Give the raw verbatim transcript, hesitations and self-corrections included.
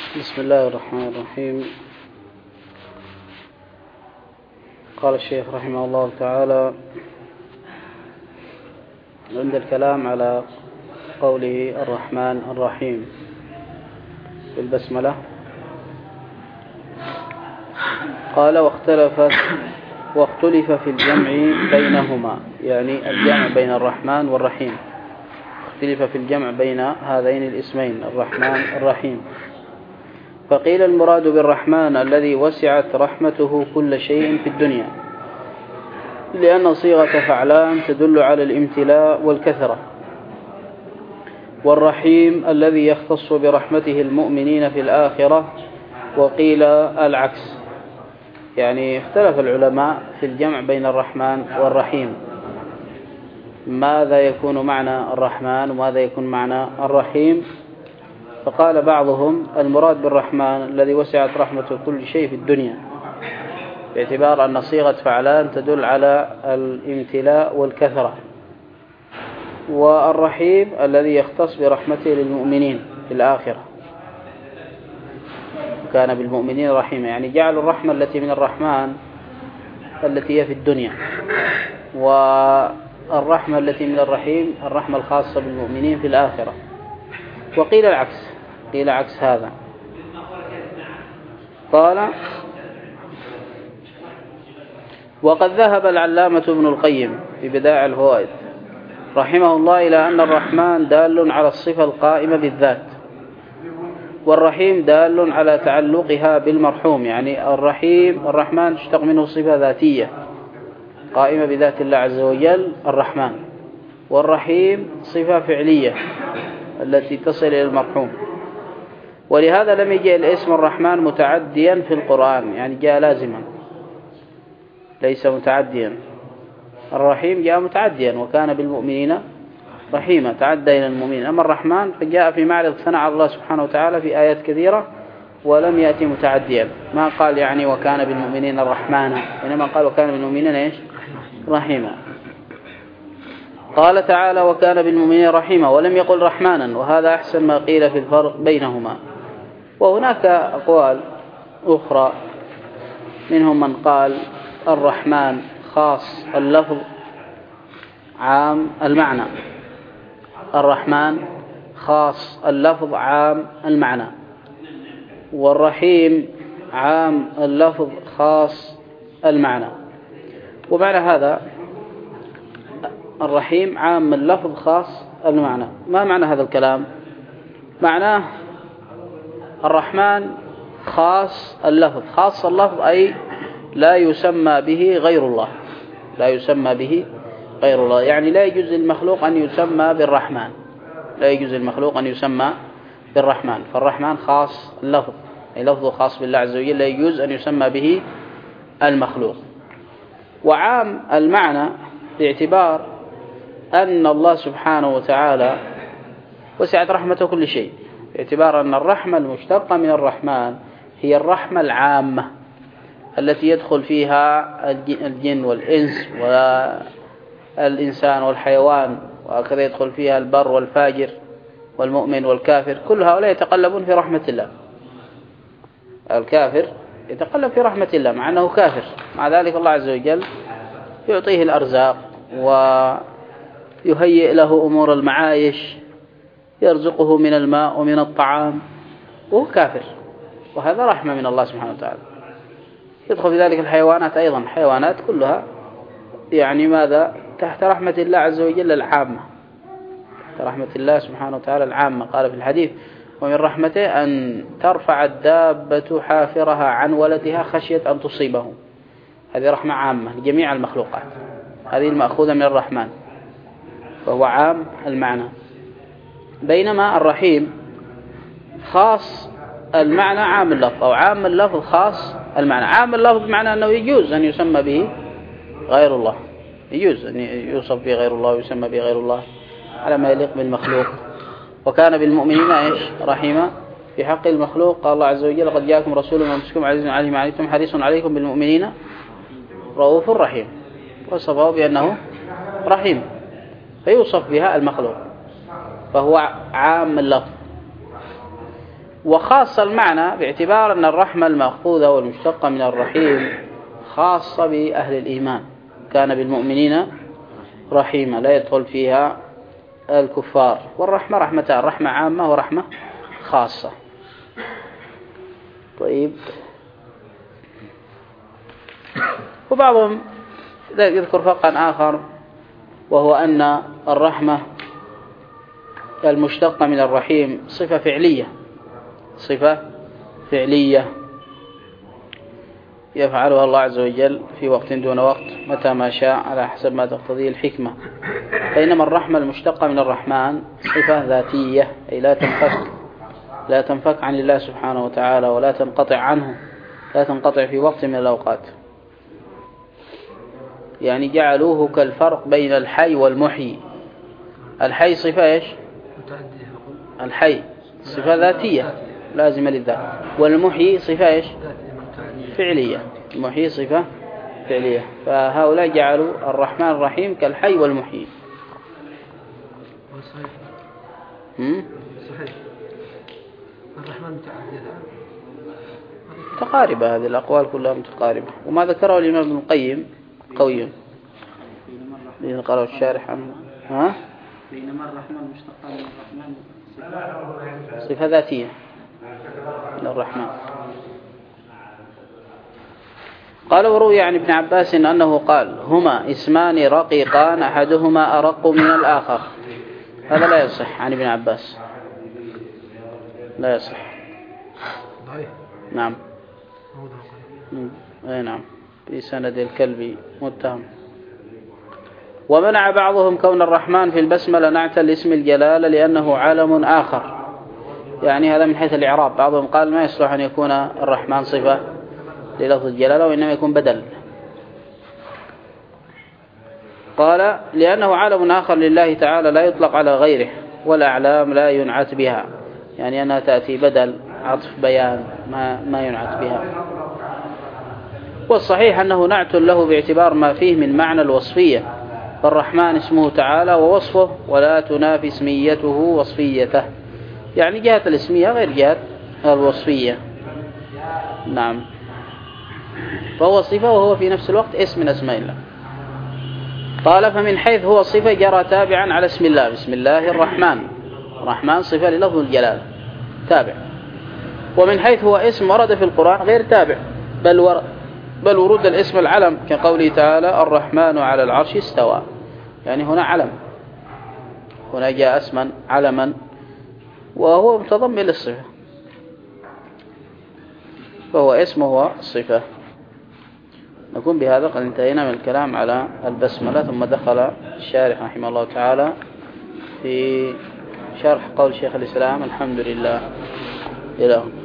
بسم الله الرحمن الرحيم. قال الشيخ رحمه الله تعالى عند الكلام على قوله الرحمن الرحيم في البسملة، قال واختلفت واختلف في الجمع بينهما، يعني الجمع بين الرحمن والرحيم، اختلف في الجمع بين هذين الاسمين الرحمن الرحيم. فقيل المراد بالرحمن الذي وسعت رحمته كل شيء في الدنيا، لأن صيغة فعلان تدل على الامتلاء والكثرة، والرحيم الذي يختص برحمته المؤمنين في الآخرة. وقيل العكس، يعني اختلف العلماء في الجمع بين الرحمن والرحيم، ماذا يكون معنى الرحمن وماذا يكون معنى الرحيم. فقال بعضهم المراد بالرحمن الذي وسعت رحمته كل شيء في الدنيا، باعتبار أن صيغة فعلان تدل على الامتلاء والكثرة، والرحيم الذي يختص برحمته للمؤمنين في الآخرة، كان بالمؤمنين رحيما، يعني جعل الرحمة التي من الرحمن التي هي في الدنيا، والرحمة التي من الرحيم الرحمة الخاصة بالمؤمنين في الآخرة. وقيل العكس، قيل عكس هذا. قال وقد ذهب العلامة ابن القيم في بدائع الفوائد رحمه الله إلى أن الرحمن دال على الصفة القائمة بالذات، والرحيم دال على تعلقها بالمرحوم، يعني الرحيم الرحمن تشتق منه صفة ذاتية قائمة بذات الله عز وجل الرحمن، والرحيم صفة فعلية التي تصل إلى المرحوم. ولهذا لم يجي الاسم الرحمن متعديا في القرآن، يعني جاء لازما ليس متعديا. الرحيم جاء متعديا وكان بالمؤمنين رحيما، تعدى إلى المؤمنين. أما الرحمن فجاء في معرض ثناء على الله سبحانه وتعالى في آيات كثيرة ولم يأتي متعديا، ما قال يعني وكان بالمؤمنين الرحمن، إنما قال وكان بالمؤمنين إيش؟ رحيما. قال تعالى وكان بالمؤمنين رحيما، ولم يقل رحمانا، وهذا أحسن ما قيل في الفرق بينهما. وهناك أقوال أخرى، منهم من قال الرحمن خاص اللفظ عام المعنى، الرحمن خاص اللفظ عام المعنى، والرحيم عام اللفظ خاص المعنى. ومعنى هذا الرحيم عام اللفظ خاص المعنى، ما معنى هذا الكلام؟ معناه الرحمن خاص اللفظ، خاص اللفظ أي لا يسمى به غير الله، لا يسمى به غير الله، يعني لا يجوز المخلوق أن يسمى بالرحمن، لا يجوز المخلوق أن يسمى بالرحمن. فالرحمن خاص اللفظ، أي لفظه خاص بالله عز وجل، لا يجوز أن يسمى به المخلوق. وعام المعنى باعتبار أن الله سبحانه وتعالى وسعت رحمته كل شيء، باعتبار أن الرحمة المشتقة من الرحمن هي الرحمة العامة التي يدخل فيها الجن والإنس والإنسان والحيوان، وهكذا يدخل فيها البر والفاجر والمؤمن والكافر، كل هؤلاء يتقلبون في رحمة الله. الكافر يتقلب في رحمة الله مع أنه كافر، مع ذلك الله عز وجل يعطيه الأرزاق ويهيئ له أمور المعايش، يرزقه من الماء ومن الطعام وهو كافر، وهذا رحمة من الله سبحانه وتعالى. يدخل في ذلك الحيوانات أيضا، حيوانات كلها يعني ماذا؟ تحت رحمة الله عز وجل العامة، تحت رحمة الله سبحانه وتعالى العامة. قال في الحديث ومن رحمته أن ترفع الدابة حافرها عن ولدها خشية أن تصيبه، هذه رحمة عامة لجميع المخلوقات، هذه المأخوذة من الرحمن، فهو عام المعنى. بينما الرحيم خاص المعنى عام اللفظ، أو عام اللفظ خاص المعنى. عام اللفظ بمعنى أنه يجوز أن يسمى به غير الله، يجوز أن يوصف به غير الله ويسمى به غير الله على ما يليق بالمخلوق. وكان بالمؤمنين إيش؟ رحيما. في حق المخلوق قال الله عز وجل قد جاءكم رسول من أنفسكم عزيز عليه ما عنتم حريص عليكم بالمؤمنين رؤوف رحيم، وصفه بأنه رحيم، فيوصف بها المخلوق، فهو عام اللفظ. وخاص المعنى باعتبار أن الرحمة المأخوذة والمشتقة من الرحيم خاصة بأهل الإيمان، كان بالمؤمنين رحيمة لا يدخل فيها الكفار. والرحمة رحمتان، رحمة عامة ورحمة خاصة. طيب، وبعضهم يذكر فرقا آخر، وهو أن الرحمة المشتقة من الرحيم صفة فعلية، صفة فعلية يفعلها الله عز وجل في وقت دون وقت متى ما شاء على حسب ما تقتضيه الحكمة. بينما الرحمة المشتقة من الرحمن صفة ذاتية، أي لا تنفك لا تنفك عن الله سبحانه وتعالى ولا تنقطع عنه، لا تنقطع في وقت من الأوقات. يعني جعلوه كالفرق بين الحي والمحيي. الحي صفة إيش؟ الحي صفة ذاتية لازمة للذات، والمحيي صفة إيش؟ فعلية. المحيي صفة فعلية. فهؤلاء جعلوا الرحمن الرحيم كالحي والمحيي. صحيح. صحيح. الرحمن متعدد. متقاربة، هذه الأقوال كلها متقاربة. وما ذكره الإمام ابن القيم قوي بين قرأ الشارح عنه. ها؟ بينما الرحمن مشتقة من الرحمن صفة ذاتية من الرحمن. قال وروي عن ابن عباس أنه قال: هما اسمان رقيقان أحدهما أرق من الآخر. هذا لا يصح عن ابن عباس، لا يصح. نعم. اي نعم، في سند الكلبي متهم. ومنع بعضهم كون الرحمن في البسملة نعتا لاسم الجلالة لأنه عالم آخر. يعني هذا من حيث الإعراب. بعضهم قال ما يصلح أن يكون الرحمن صفة للفظ الجلالة، وإنما يكون بدل. قال: لأنه عالم آخر لله تعالى لا يطلق على غيره، والأعلام لا ينعت بها، يعني أنها تأتي بدل عطف بيان ما, ما ينعت بها. والصحيح أنه نعت له باعتبار ما فيه من معنى الوصفية، فالرحمن اسمه تعالى ووصفه، ولا تنافي اسميته وصفيته، يعني جهة الاسمية غير جهة الوصفية. نعم. فهو صفة وهو في نفس الوقت اسم من أسماء الله. قال: فمن حيث هو صفة جرى تابعا على اسم الله. بسم الله الرحمن، الرحمن صفة للفظ الجلال تابع. ومن حيث هو اسم ورد في القرآن غير تابع، بل ورد بل ورود الاسم العلم كقوله تعالى: الرحمن على العرش استوى، يعني هنا علم، هنا جاء اسما علما وهو متضمن للصفة، فهو اسم وهو صفة. نكون بهذا قد انتهينا من الكلام على البسملة. ثم دخل الشارح رحمه الله تعالى في شرح قول شيخ الإسلام الحمد لله إلى